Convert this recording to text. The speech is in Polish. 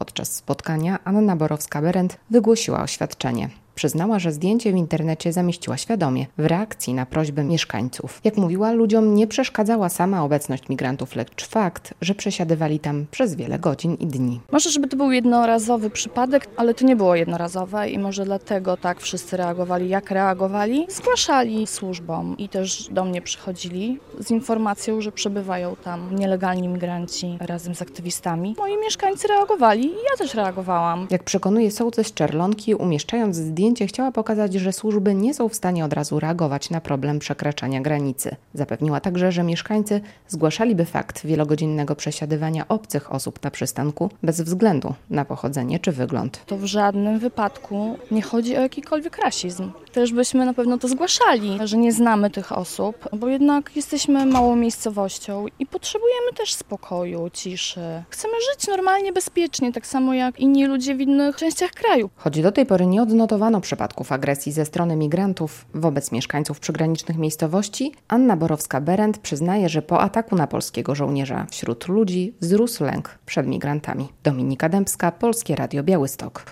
Podczas spotkania Anna Borowska-Berendt wygłosiła oświadczenie. Przyznała, że zdjęcie w internecie zamieściła świadomie, w reakcji na prośbę mieszkańców. Jak mówiła, ludziom nie przeszkadzała sama obecność migrantów, lecz fakt, że przesiadywali tam przez wiele godzin i dni. Może, żeby to był jednorazowy przypadek, ale to nie było jednorazowe i może dlatego tak wszyscy reagowali, jak reagowali. Zgłaszali służbom i też do mnie przychodzili z informacją, że przebywają tam nielegalni migranci razem z aktywistami. Moi mieszkańcy reagowali i ja też reagowałam. Jak przekonuje sołtys Czerlonki, umieszczając zdjęcie, chciała pokazać, że służby nie są w stanie od razu reagować na problem przekraczania granicy. Zapewniła także, że mieszkańcy zgłaszaliby fakt wielogodzinnego przesiadywania obcych osób na przystanku bez względu na pochodzenie czy wygląd. To w żadnym wypadku nie chodzi o jakikolwiek rasizm. Też byśmy na pewno to zgłaszali, że nie znamy tych osób, bo jednak jesteśmy małą miejscowością i potrzebujemy też spokoju, ciszy. Chcemy żyć normalnie, bezpiecznie, tak samo jak inni ludzie w innych częściach kraju. Choć do tej pory nie odnotowano przypadków agresji ze strony migrantów wobec mieszkańców przygranicznych miejscowości, Anna Borowska-Berendt przyznaje, że po ataku na polskiego żołnierza wśród ludzi wzrósł lęk przed migrantami. Dominika Dębska, Polskie Radio Białystok.